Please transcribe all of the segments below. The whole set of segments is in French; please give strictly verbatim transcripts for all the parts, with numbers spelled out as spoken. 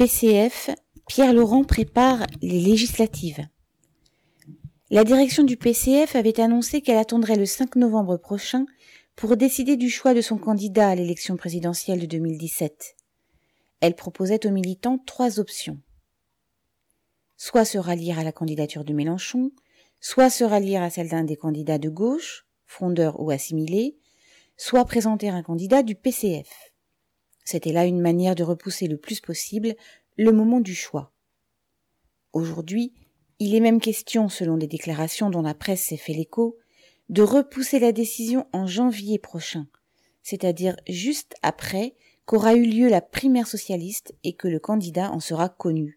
P C F, Pierre Laurent prépare les législatives. La direction du P C F avait annoncé qu'elle attendrait le cinq novembre prochain pour décider du choix de son candidat à l'élection présidentielle de deux mille dix-sept. Elle proposait aux militants trois options. Soit se rallier à la candidature de Mélenchon, soit se rallier à celle d'un des candidats de gauche, frondeur ou assimilé, soit présenter un candidat du P C F. C'était là une manière de repousser le plus possible le moment du choix. Aujourd'hui, il est même question, selon des déclarations dont la presse s'est fait l'écho, de repousser la décision en janvier prochain, c'est-à-dire juste après qu'aura eu lieu la primaire socialiste et que le candidat en sera connu.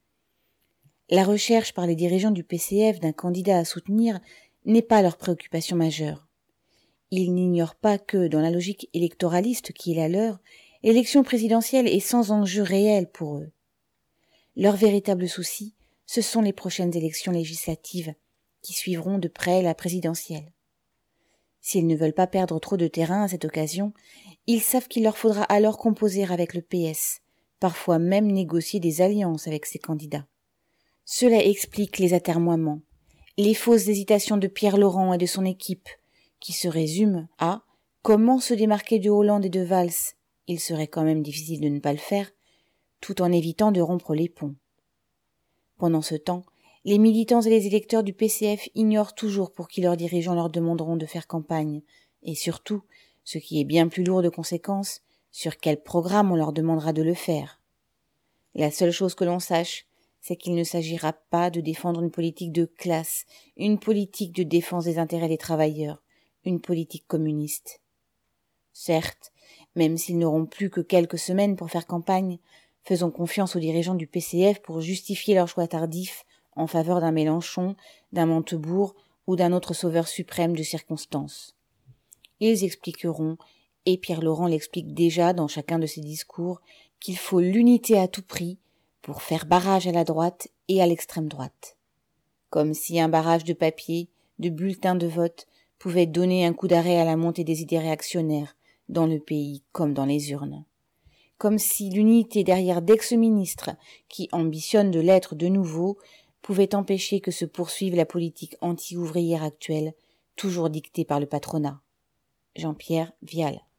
La recherche par les dirigeants du P C F d'un candidat à soutenir n'est pas leur préoccupation majeure. Ils n'ignorent pas que, dans la logique électoraliste qui est la leur, l'élection présidentielle est sans enjeu réel pour eux. Leur véritable souci, ce sont les prochaines élections législatives qui suivront de près la présidentielle. S'ils ne veulent pas perdre trop de terrain à cette occasion, ils savent qu'il leur faudra alors composer avec le P S, parfois même négocier des alliances avec ces candidats. Cela explique les atermoiements, les fausses hésitations de Pierre Laurent et de son équipe, qui se résument à « comment se démarquer de Hollande et de Valls ?» Il serait quand même difficile de ne pas le faire, tout en évitant de rompre les ponts. Pendant ce temps, les militants et les électeurs du P C F ignorent toujours pour qui leurs dirigeants leur demanderont de faire campagne, et surtout, ce qui est bien plus lourd de conséquences, sur quel programme on leur demandera de le faire. La seule chose que l'on sache, c'est qu'il ne s'agira pas de défendre une politique de classe, une politique de défense des intérêts des travailleurs, une politique communiste. Certes, même s'ils n'auront plus que quelques semaines pour faire campagne, faisons confiance aux dirigeants du P C F pour justifier leur choix tardif en faveur d'un Mélenchon, d'un Montebourg ou d'un autre sauveur suprême de circonstances. Ils expliqueront, et Pierre Laurent l'explique déjà dans chacun de ses discours, qu'il faut l'unité à tout prix pour faire barrage à la droite et à l'extrême droite. Comme si un barrage de papier, de bulletins de vote, pouvait donner un coup d'arrêt à la montée des idées réactionnaires, dans le pays comme dans les urnes. Comme si l'unité derrière d'ex-ministres, qui ambitionnent de l'être de nouveau, pouvait empêcher que se poursuive la politique anti-ouvrière actuelle, toujours dictée par le patronat. Jean-Pierre Vial.